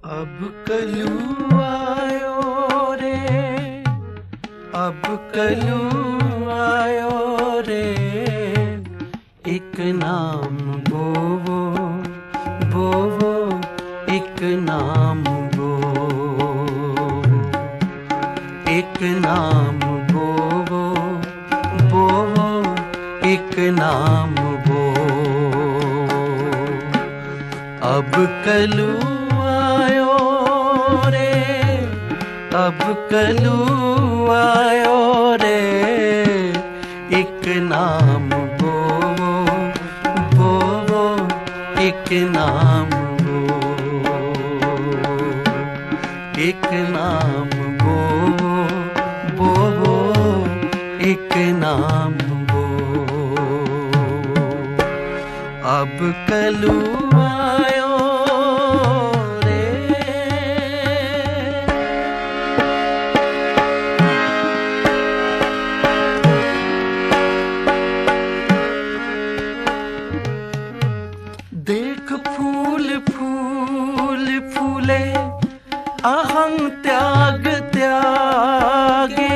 अब कलू आयो रे, अब कलू आयो रे, एक नाम बोवो बोवो, एक नाम बोवो, एक नाम बोवो बोवो, एक नाम बोवो। अब कलू आयो रे, अब कलू आयो रे, एक नाम बोवो बोवो, एक नाम बोवो, एक नाम बोवो बोवो, एक नाम बोवो। अब कलू आयो देख फूल फूल फूले, अहं त्याग त्यागे।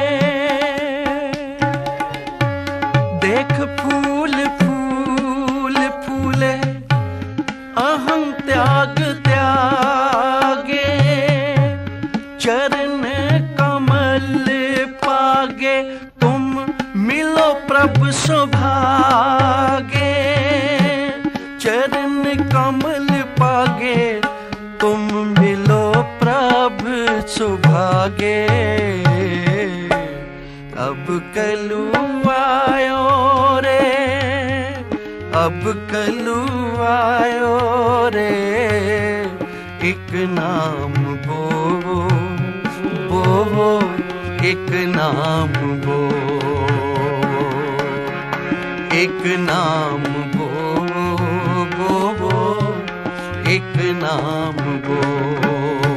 देख फूल फूल फूले, अहं त्याग त्यागे। चरण कमल पागे, तुम मिलो प्रभु सौभागे। चरण कमल पागे, तुम मिलो प्रभु सुभागे। अब कलू आयो रे, अब कलू आयो रे, एक नाम बोवो बोवो, एक नाम बोवो, एक नाम बोवो बोवो, एक नाम बोवो।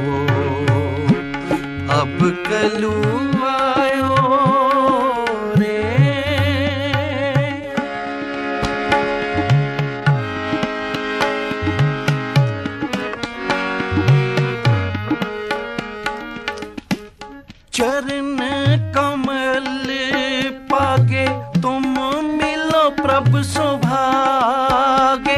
अब कलू आयो रे, चरण कमल पागे, तुम मिलो प्रभु सौभागे।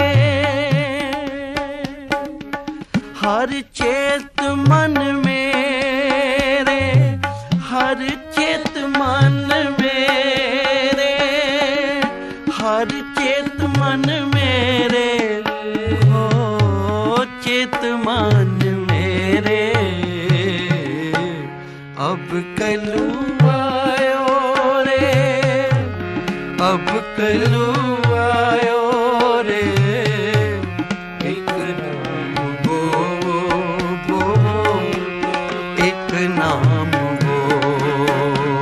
हर चेत मन मेरे, हर चेत मन मेरे, हर चेत मन मेरे, हो चेत मन मेरे। अब कलू आयो रे, अब कलू आयो रे, एक नाम बोवो बोवो, एक नाम बोवो,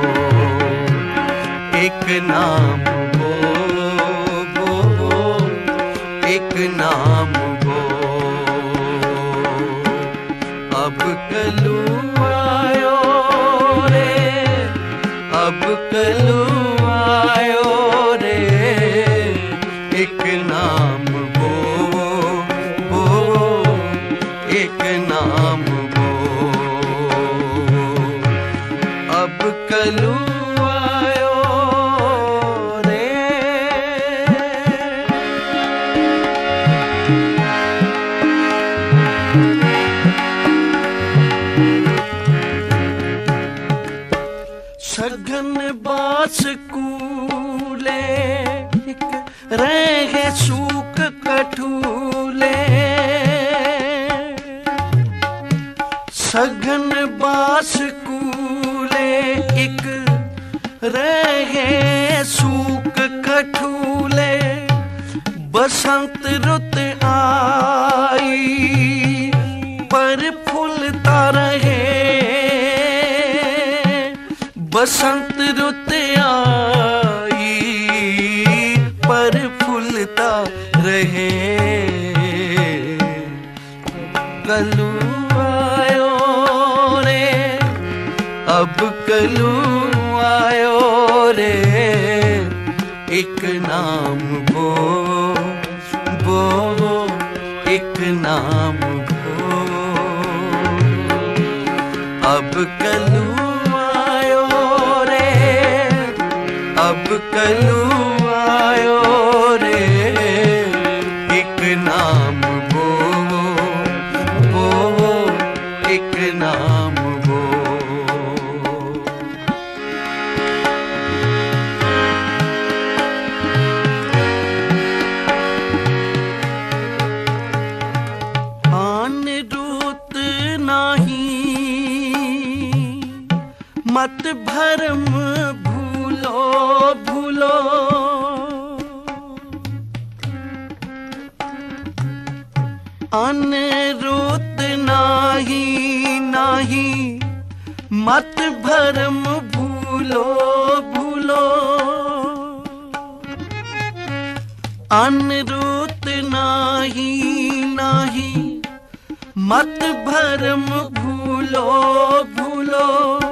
एक नाम बोवो बोवो, एक नाम बोवो। अब कलू आयो रे, अब कलू आयो रे, एक नाम बोवो बोवो, एक नाम बोवो। अब कलू आयो रे, सघन बास कूले, रहे सूख कठूले। सघन बास कूले, एक रहे सूख कठूले। बसंत रुत आई, पर फूलता रहे। बसंत रुत आई, पर फूलता रहे। कलू आयो रे, अब कलू आयो रे, एक नाम बोवो बोवो, एक नाम बोवो। अब कलू आयो रे, अब कलू आयो रे, एक नाम बोवो बोवो, एक नाम बोवो। आन रूत नाही मत भरम भूलो भूलो, अनरूत नाही नाही मत भरम भूलो भूलो, अनरूत नाही नाही मत भरम भूलो भूलो,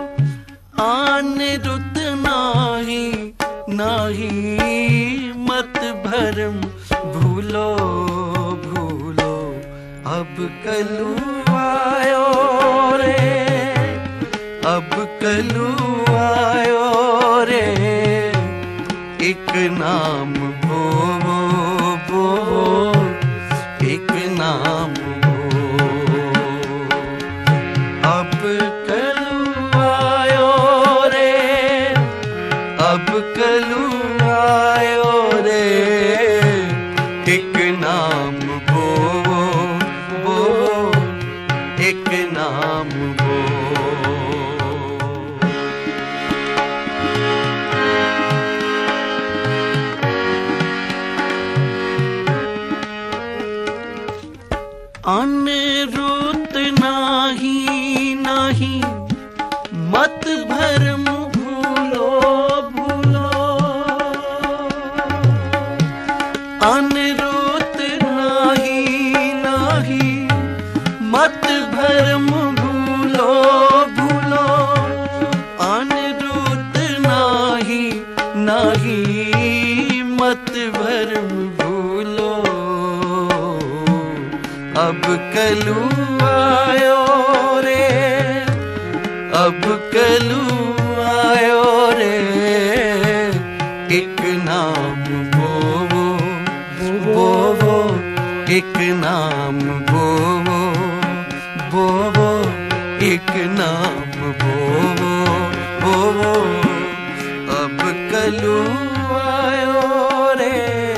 अनरूत नाही नाही मत भरम भूलो भूलो। अब कलू आयो रे, अब कलू आयो रे, एक नाम बोवो बोवो, एक नाम बोवो। अब कलू आयो रे, अब कलू आयो रे, एक नाम बोवो बोवो, एक नाम बोवो। अनरूत नाही नाही मत भरम भूलो भूलो, अनरूत नाही नाही मत भरम भूलो भूलो, अनरूत नाही नाही मत भरम भूलो। अब कलू आयो रे, अब कलू आयो रे, एक नाम बोवो बोवो, एक नाम बोवो बोवो, एक नाम बोवो बोवो। अब कलू आयो रे।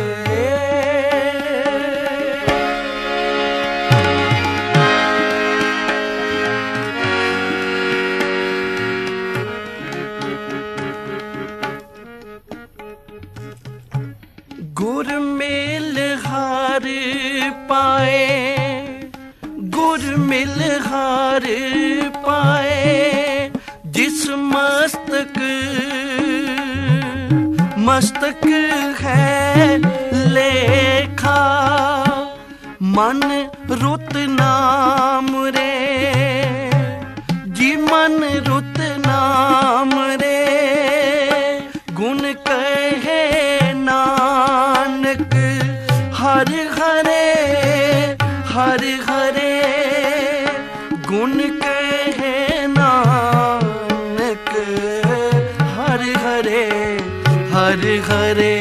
गुर मेल हार पाए, गुर मिल हार पाए, जिस मस्तक मस्तक है लेखा, मन रुत नाम रे, जी मन रुत नाम रे, गुण कहे नानक हर हरे हर हरे, गुण कहे नानक हर हरे हर हरे।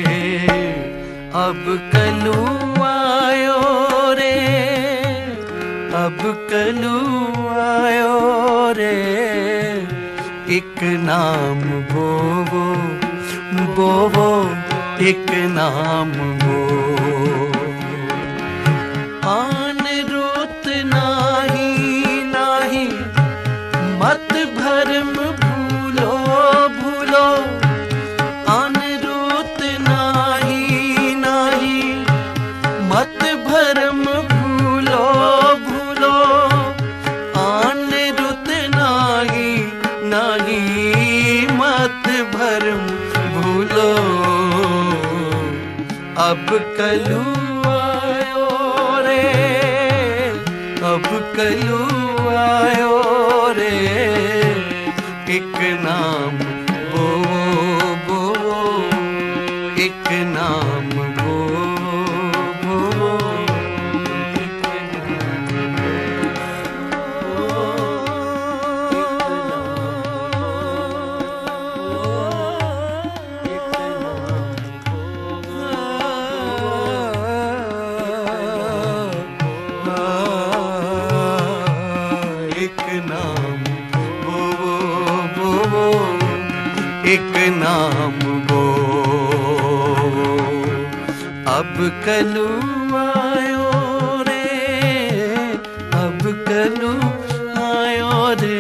अब कलू आयो रे, अब कलू आयो रे, एक नाम बोवो बोवो, एक नाम बोवो। अनरूत नाही नाही मत भरम भूलो भूलो, अनरूत नाही नाही मत भरम भूलो भूलो, अनरूत नाही नाही मत भरम भूलो। अब कलू आयो रे, अब कलू आयो रे, एक नाम बोवो बोवो, एक नाम बोवो बोवो। नाम वो। अब कलू आयो रे, अब कलू आयो रे,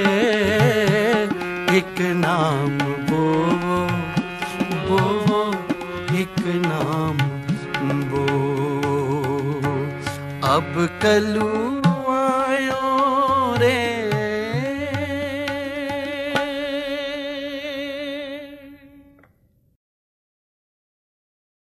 एक नाम वो, एक नाम वो। अब कलू आयो रे,